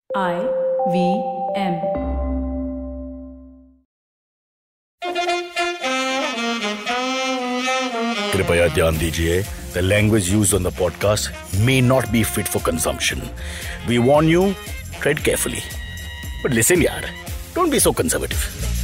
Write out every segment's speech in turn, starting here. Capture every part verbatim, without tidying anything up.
I V M. कृपया ध्यान दीजिए. The language used on the podcast may not be fit for consumption. We warn you, tread carefully. But listen, yaar, don't be so conservative.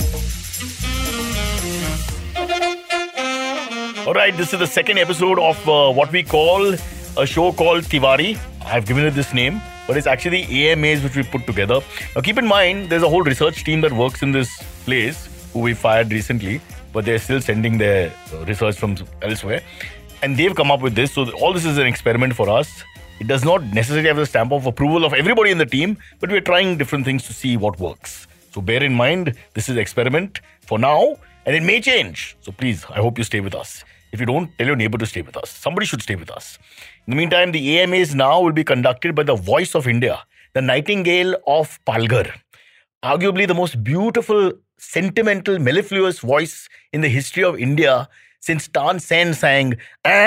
All right, this is the second episode of uh, what we call a show called Tiwari. I've given it this name, but it's actually A M As which we put together. Now, keep in mind, there's a whole research team that works in this place who we fired recently, but they're still sending their uh, research from elsewhere. And they've come up with this. So all this is an experiment for us. It does not necessarily have the stamp of approval of everybody in the team, but we're trying different things to see what works. So bear in mind, this is experiment for now, and it may change. So please, I hope you stay with us. If you don't, tell your neighbor to stay with us. Somebody should stay with us. In the meantime, the A M As now will be conducted by the voice of India, the Nightingale of Palghar. Arguably the most beautiful, sentimental, mellifluous voice in the history of India since Tan Sen sang,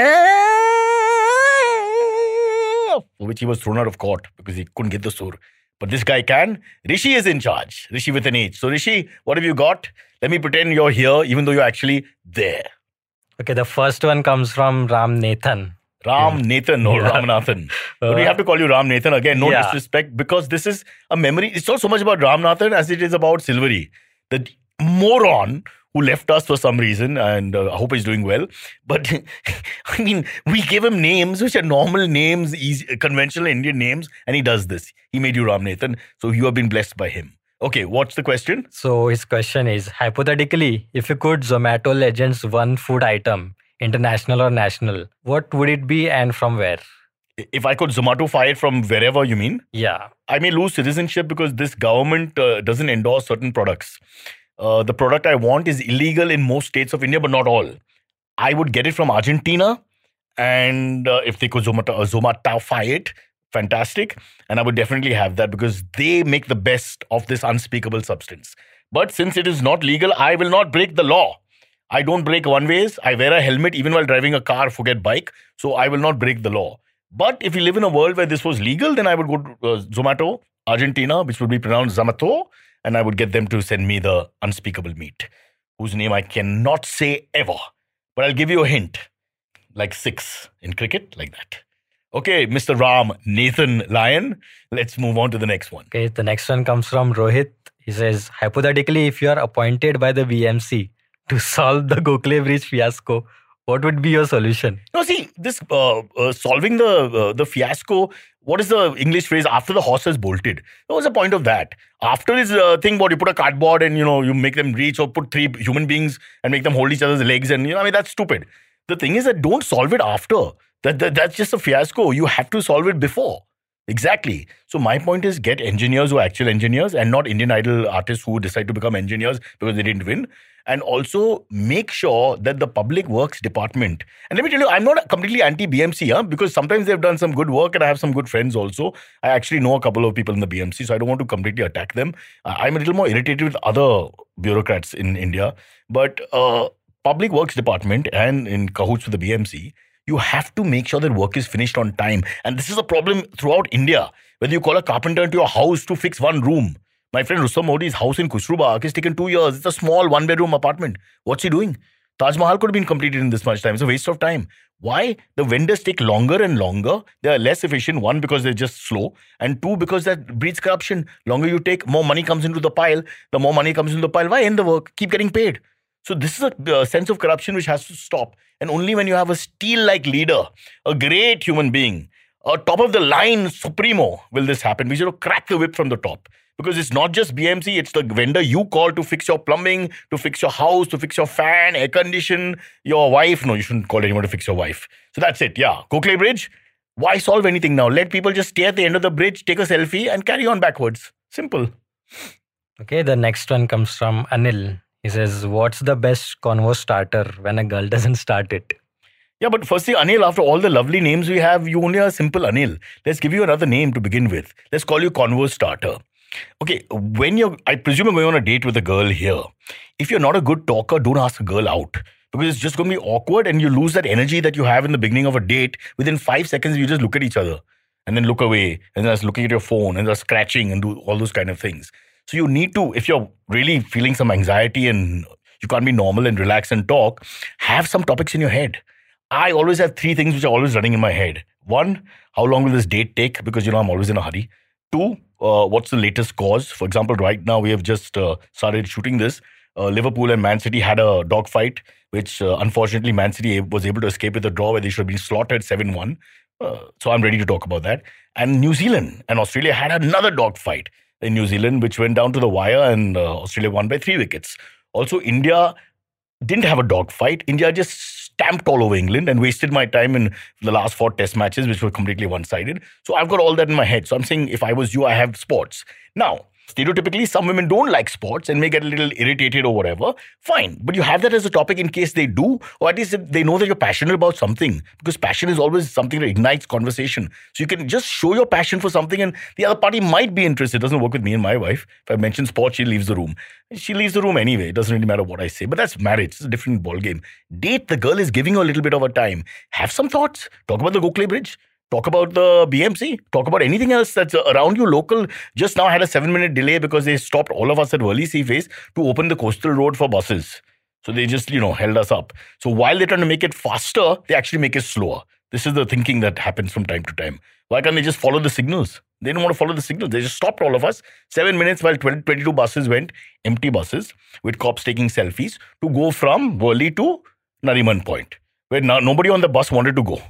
"Ah," for which he was thrown out of court because he couldn't get the sur. But this guy can. Rishi is in charge. Rishi with an H. So Rishi, what have you got? Let me pretend you're here even though you're actually there. Okay, the first one comes from Ram Nathan. Ram Nathan or yeah. Ramanathan. But we have to call you Ram Nathan again. No yeah. disrespect, because this is a memory. It's not so much about Ramanathan as it is about Silvery, the moron who left us for some reason, and uh, I hope he's doing well. But I mean, we give him names which are normal names, easy, conventional Indian names, and he does this. He made you Ram Nathan, so you have been blessed by him. Okay, what's the question? So his question is, hypothetically, if you could Zomato Legends one food item, international or national, what would it be and from where? If I could Zomato-fy it from wherever, you mean? Yeah. I may lose citizenship because this government uh, doesn't endorse certain products. Uh, the product I want is illegal in most states of India, but not all. I would get it from Argentina, and uh, if they could Zomato, uh, Zomato-fy it, fantastic. And I would definitely have that because they make the best of this unspeakable substance. But since it is not legal, I will not break the law. I don't break one-ways. I wear a helmet even while driving a car, forget bike. So I will not break the law. But if we live in a world where this was legal, then I would go to uh, Zomato, Argentina, which would be pronounced Zamato, and I would get them to send me the unspeakable meat, whose name I cannot say ever. But I'll give you a hint, like six in cricket, like that. Okay, Mister Ram Nathan Lion, let's move on to the next one. Okay, the next one comes from Rohit. He says, hypothetically, if you are appointed by the B M C to solve the Gokhale Bridge fiasco, what would be your solution? No, see, this uh, uh, solving the uh, the fiasco, what is the English phrase? After the horse has bolted. What was the point of that? After this uh, thing, what you put a cardboard and, you know, you make them reach, or put three human beings and make them hold each other's legs, and, you know, I mean, that's stupid. The thing is that don't solve it after. That, that That's just a fiasco. You have to solve it before. Exactly. So my point is, get engineers who are actual engineers and not Indian Idol artists who decide to become engineers because they didn't win. And also make sure that the public works department. And let me tell you, I'm not completely anti-B M C, huh? Because sometimes they've done some good work and I have some good friends also. I actually know a couple of people in the B M C, so I don't want to completely attack them. I'm a little more irritated with other bureaucrats in India. But uh, public works department and in cahoots with the B M C, you have to make sure that work is finished on time. And this is a problem throughout India. Whether you call a carpenter into your house to fix one room. My friend Rustam Modi's house in Khusru Bagh has taken two years. It's a small one-bedroom apartment. What's he doing? Taj Mahal could have been completed in this much time. It's a waste of time. Why? The vendors take longer and longer. They are less efficient. One, because they're just slow. And two, because that breeds corruption. Longer you take, more money comes into the pile. The more money comes into the pile, why end the work? Keep getting paid. So this is a uh, sense of corruption which has to stop. And only when you have a steel-like leader, a great human being, a top-of-the-line supremo, will this happen. We should crack the whip from the top. Because it's not just B M C, it's the vendor you call to fix your plumbing, to fix your house, to fix your fan, air condition, your wife. No, you shouldn't call anyone to fix your wife. So that's it, yeah. Gokhale Bridge, why solve anything now? Let people just stay at the end of the bridge, take a selfie and carry on backwards. Simple. Okay, the next one comes from Anil. He says, what's the best convo starter when a girl doesn't start it? Yeah, but firstly, Anil, after all the lovely names we have, you only are simple Anil. Let's give you another name to begin with. Let's call you convo starter. Okay, when you're, I presume you're going on a date with a girl here. If you're not a good talker, don't ask a girl out. Because it's just going to be awkward and you lose that energy that you have in the beginning of a date. Within five seconds, you just look at each other. and then look away, and then looking at your phone, and just scratching and do all those kind of things. So you need to, if you're really feeling some anxiety and you can't be normal and relax and talk, have some topics in your head. I always have three things which are always running in my head. One, how long will this date take? Because, you know, I'm always in a hurry. Two, uh, what's the latest cause? For example, right now we have just uh, started shooting this. Uh, Liverpool and Man City had a dogfight, which uh, unfortunately Man City was able to escape with a draw where they should have been slaughtered seven one. Uh, so I'm ready to talk about that. And New Zealand and Australia had another dogfight in New Zealand, which went down to the wire, and uh, Australia won by three wickets. Also, India didn't have a dogfight. India just stamped all over England and wasted my time in the last four test matches, which were completely one-sided. So I've got all that in my head. So I'm saying if I was you, I have sports. Now, stereotypically, some women don't like sports and may get a little irritated or whatever. Fine. But you have that as a topic in case they do, or at least they know that you're passionate about something, because passion is always something that ignites conversation. So you can just show your passion for something and the other party might be interested. It doesn't work with me and my wife. If I mention sports, she leaves the room. She leaves the room anyway. It doesn't really matter what I say. But that's marriage. It's a different ballgame. Date, the girl is giving you a little bit of a time. Have some thoughts. Talk about the Gokhale Bridge. Talk about the B M C. Talk about anything else that's around you local. Just now had a seven-minute delay because they stopped all of us at Worli Sea Face to open the coastal road for buses. So they just, you know, held us up. So while they're trying to make it faster, they actually make it slower. This is the thinking that happens from time to time. Why can't they just follow the signals? They don't want to follow the signals. They just stopped all of us. Seven minutes while twenty, twenty-two buses went, empty buses, with cops taking selfies, to go from Worli to Nariman Point, where no, nobody on the bus wanted to go.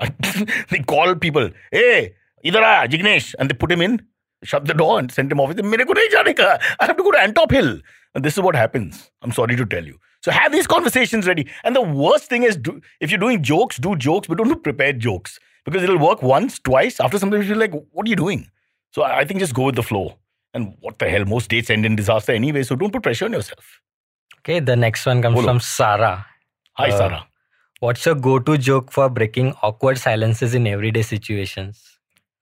They call people, hey, idhar aa, Jignesh, and they put him in, shut the door and sent him off. Mere ko nahi jaane ka. I have to go to Antop Hill. And this is what happens. I'm sorry to tell you. So have these conversations ready. And the worst thing is, do, if you're doing jokes, do jokes, but don't do prepared jokes. Because it'll work once, twice. After some time, you'll be like, what are you doing? So I think just go with the flow. And what the hell, most dates end in disaster anyway. So don't put pressure on yourself. Okay, the next one comes Bolo. from Sarah. Hi, Uh, Sarah. What's your go-to joke for breaking awkward silences in everyday situations?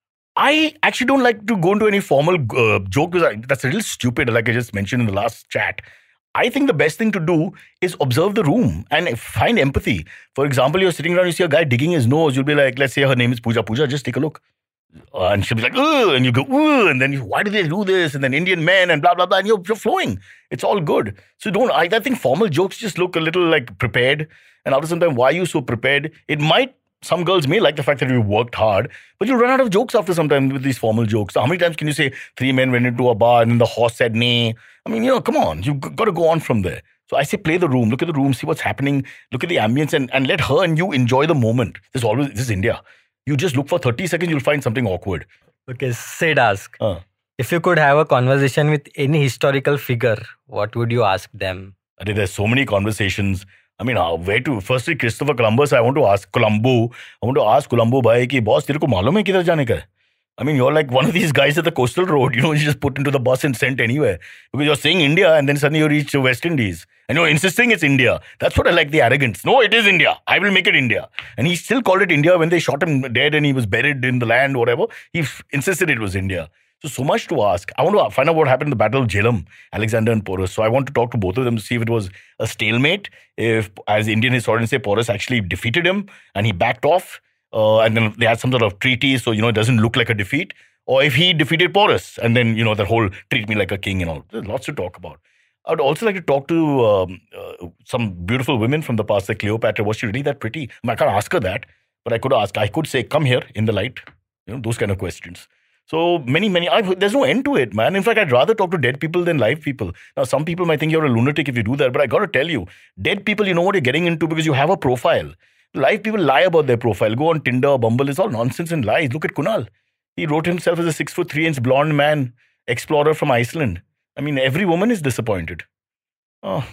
I actually don't like to go into any formal uh, joke because I, that's a little stupid, like I just mentioned in the last chat. I think the best thing to do is observe the room and find empathy. For example, you're sitting around, you see a guy digging his nose. You'll be like, let's say her name is Pooja. Pooja, just take a look. Uh, and she'll be like, ugh, and you go, ugh, and then you, why do they do this? And then Indian men and blah, blah, blah, and you're, you're flowing. It's all good. So don't, I, I think formal jokes just look a little like prepared. And after some time, why are you so prepared? It might, some girls may like the fact that you worked hard, but you run out of jokes after some time with these formal jokes. So how many times can you say three men went into a bar and then the horse said nay? I mean, you know, come on, you've got to go on from there. So I say play the room, look at the room, see what's happening, look at the ambience and, and let her and you enjoy the moment. This is always, this is India. You just look for thirty seconds, you'll find something awkward. Okay, Sid ask. Uh. If you could have a conversation with any historical figure, what would you ask them? I think there's so many conversations. I mean, how, where to? Firstly, Christopher Columbus, I want to ask Colombo. I want to ask Colombo, bhai, ki boss, tere ko malum hai kidhar jaane ka hai? I mean, you're like one of these guys at the coastal road, you know, you just put into the bus and sent anywhere. Because you're saying India and then suddenly you reach West Indies. And you're insisting it's India. That's what I like, the arrogance. No, it is India. I will make it India. And he still called it India when they shot him dead and he was buried in the land, whatever. He f- insisted it was India. So, so much to ask. I want to find out what happened in the Battle of Jhelum, Alexander and Porus. So I want to talk to both of them to see if it was a stalemate, if, as Indian historians say, Porus actually defeated him and he backed off. Uh, and then they had some sort of treaty, so, you know, it doesn't look like a defeat. Or if he defeated Porus, and then, you know, that whole treat me like a king and all. There's lots to talk about. I would also like to talk to um, uh, some beautiful women from the past, like Cleopatra. Was she really that pretty? I, mean, I can't ask her that, but I could ask. I could say, come here in the light. You know, those kind of questions. So many, many, I've, there's no end to it, man. In fact, I'd rather talk to dead people than live people. Now, some people might think you're a lunatic if you do that, but I got to tell you, dead people, you know what you're getting into because you have a profile. Live people lie about their profile. Go on Tinder or Bumble. It's all nonsense and lies. Look at Kunal. He wrote himself as a six foot three inch blonde man, explorer from Iceland. I mean, every woman is disappointed. Oh.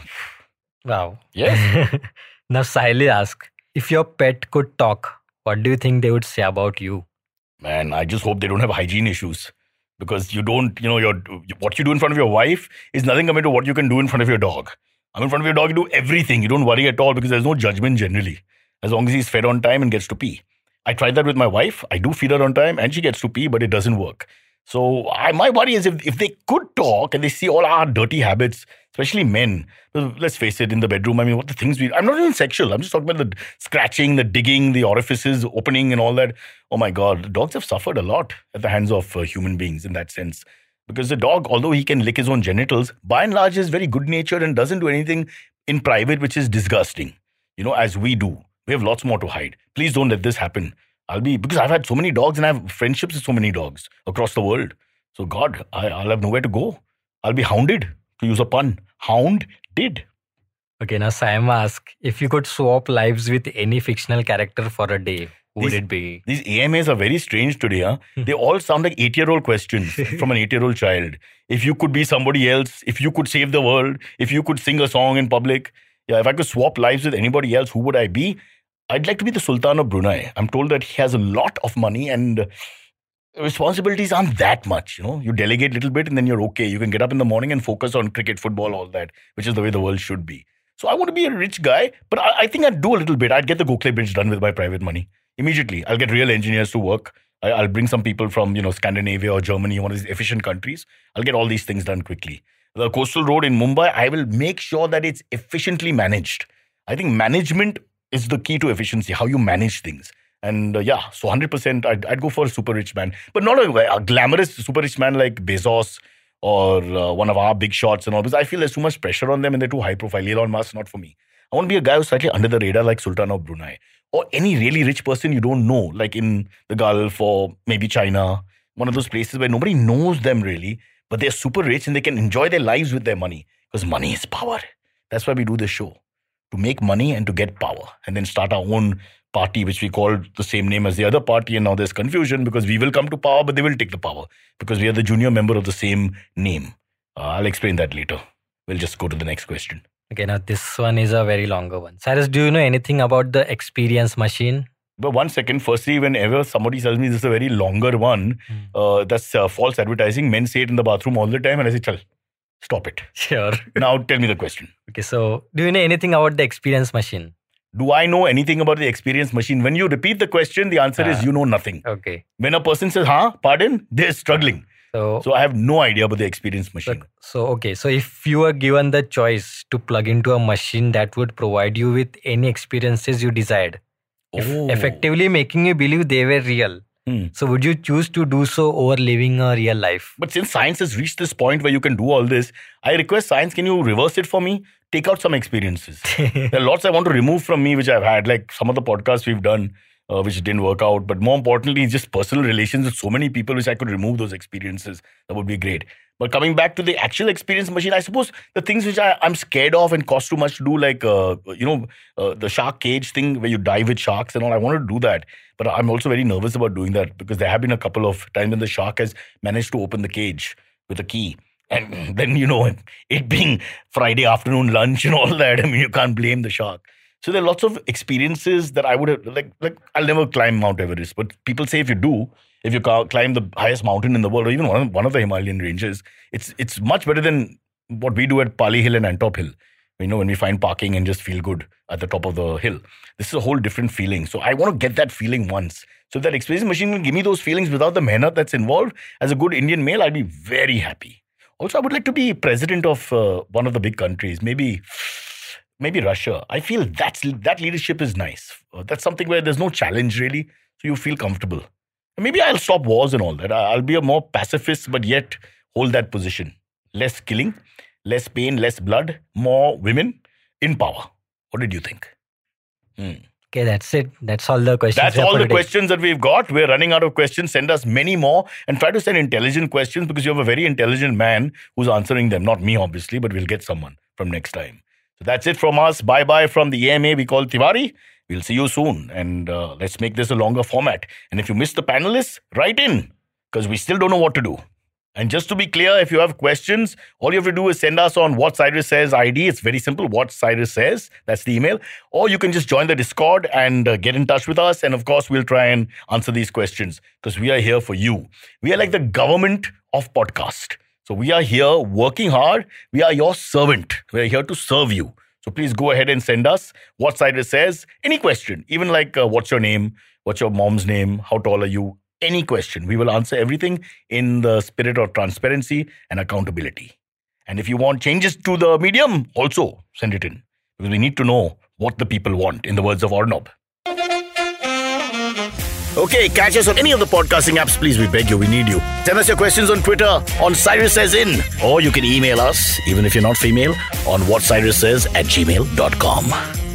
Wow. Yes. Now, Siley ask, if your pet could talk, what do you think they would say about you? Man, I just hope they don't have hygiene issues. Because you don't, you know, your what you do in front of your wife is nothing compared to what you can do in front of your dog. I mean, in front of your dog, you do everything. You don't worry at all because there's no judgment generally. As long as he's fed on time and gets to pee. I tried that with my wife. I do feed her on time and she gets to pee, but it doesn't work. So I, my worry is if, if they could talk and they see all our dirty habits, especially men, let's face it, in the bedroom, I mean, what the things we, I'm not even sexual. I'm just talking about the scratching, the digging, the orifices opening and all that. Oh my God, dogs have suffered a lot at the hands of uh, human beings in that sense. Because the dog, although he can lick his own genitals, by and large is very good natured and doesn't do anything in private which is disgusting, you know, as we do. We have lots more to hide. Please don't let this happen. I'll be, because I've had so many dogs and I have friendships with so many dogs across the world. So God, I, I'll have nowhere to go. I'll be hounded, to use a pun. Hound did. Okay, now Sam asks, if you could swap lives with any fictional character for a day, who would These- it be? These A M As are very strange today. Huh? They all sound like eight-year-old questions from an eight-year-old child. If you could be somebody else, if you could save the world, if you could sing a song in public. Yeah, if I could swap lives with anybody else, who would I be? I'd like to be the Sultan of Brunei. I'm told that he has a lot of money and responsibilities aren't that much. You know, you delegate a little bit and then you're okay. You can get up in the morning and focus on cricket, football, all that, which is the way the world should be. So I want to be a rich guy, but I, I think I'd do a little bit. I'd get the Gokhale Bridge done with my private money immediately. I'll get real engineers to work. I, I'll bring some people from, you know, Scandinavia or Germany, one of these efficient countries. I'll get all these things done quickly. The coastal road in Mumbai, I will make sure that it's efficiently managed. I think management is the key to efficiency, how you manage things. And uh, yeah, so one hundred percent I'd, I'd go for a super rich man. But not a, a glamorous super rich man like Bezos or uh, one of our big shots and all. Because I feel there's too much pressure on them and they're too high profile. Elon Musk, not for me. I want to be a guy who's slightly under the radar like Sultan of Brunei. Or any really rich person you don't know, like in the Gulf or maybe China. One of those places where nobody knows them really, but they're super rich and they can enjoy their lives with their money. Because money is power. That's why we do this show. To make money and to get power. And then start our own party, which we call the same name as the other party. And now there's confusion because we will come to power, but they will take the power. Because we are the junior member of the same name. Uh, I'll explain that later. We'll just go to the next question. Okay, now this one is a very longer one. Cyrus, do you know anything about the experience machine? But one second, firstly, whenever somebody tells me this is a very longer one, Hmm. uh, that's uh, false advertising. Men say it in the bathroom all the time and I say, chal, stop it. Sure. Now tell me the question. Okay, so do you know anything about the experience machine? Do I know anything about the experience machine? When you repeat the question, the answer is Ah. you know nothing. Okay. When a person says, huh, pardon, they're struggling. So, So I have no idea about the experience so, machine. so okay, so if you were given the choice to plug into a machine that would provide you with any experiences you desired, if Oh. effectively making you believe they were real, Hmm. so would you choose to do so over living a real life? But since science has reached this point where you can do all this, I request science, can you reverse it for me? Take out some experiences. There are lots I want to remove from me, which I've had, like some of the podcasts we've done, uh, which didn't work out. But more importantly, just personal relations with so many people, which I could remove those experiences. That would be great. But coming back to the actual experience machine, I suppose the things which I, I'm scared of and cost too much to do, like, uh, you know, uh, the shark cage thing where you dive with sharks and all, I want to do that. But I'm also very nervous about doing that because there have been a couple of times when the shark has managed to open the cage with a key. And then, you know, it being Friday afternoon lunch and all that, I mean, you can't blame the shark. So there are lots of experiences that I would have, like, like I'll never climb Mount Everest. But people say if you do, if you ca- climb the highest mountain in the world, or even one of, one of the Himalayan ranges, it's it's much better than what we do at Pali Hill and Antop Hill. You know, when we find parking and just feel good at the top of the hill. This is a whole different feeling. So I want to get that feeling once. So if that experience machine will give me those feelings without the mehnat that's involved, as a good Indian male, I'd be very happy. Also, I would like to be president of uh, one of the big countries, maybe maybe Russia. I feel that's, that leadership is nice. Uh, that's something where there's no challenge really, so you feel comfortable. And maybe I'll stop wars and all that. I- I'll be a more pacifist, but yet hold that position. Less killing, less pain, less blood, more women in power. What did you think? Hmm. Okay, that's it. That's all the questions. That's we have all for the today. questions that we've got. We're running out of questions. Send us many more and try to send intelligent questions because you have a very intelligent man who's answering them. Not me, obviously, but we'll get someone from next time. So that's it from us. Bye-bye from the A M A we call Tiwari. We'll see you soon. And uh, let's make this a longer format. And if you missed the panelists, write in because we still don't know what to do. And just to be clear, if you have questions, all you have to do is send us on What Cyrus Says I D. It's very simple. What Cyrus Says. That's the email. Or you can just join the Discord and uh, get in touch with us. And of course, we'll try and answer these questions because we are here for you. We are like the government of podcast. So we are here working hard. We are your servant. We are here to serve you. So please go ahead and send us What Cyrus Says. Any question, even like uh, what's your name? What's your mom's name? How tall are you? any question. We will answer everything in the spirit of transparency and accountability. And if you want changes to the medium, also send it in. Because we need to know what the people want, in the words of Arnob. Okay, catch us on any of the podcasting apps, please. We beg you, we need you. Send us your questions on Twitter on Cyrus Says In. Or you can email us, even if you're not female, on whatcyrussays at gmail dot com.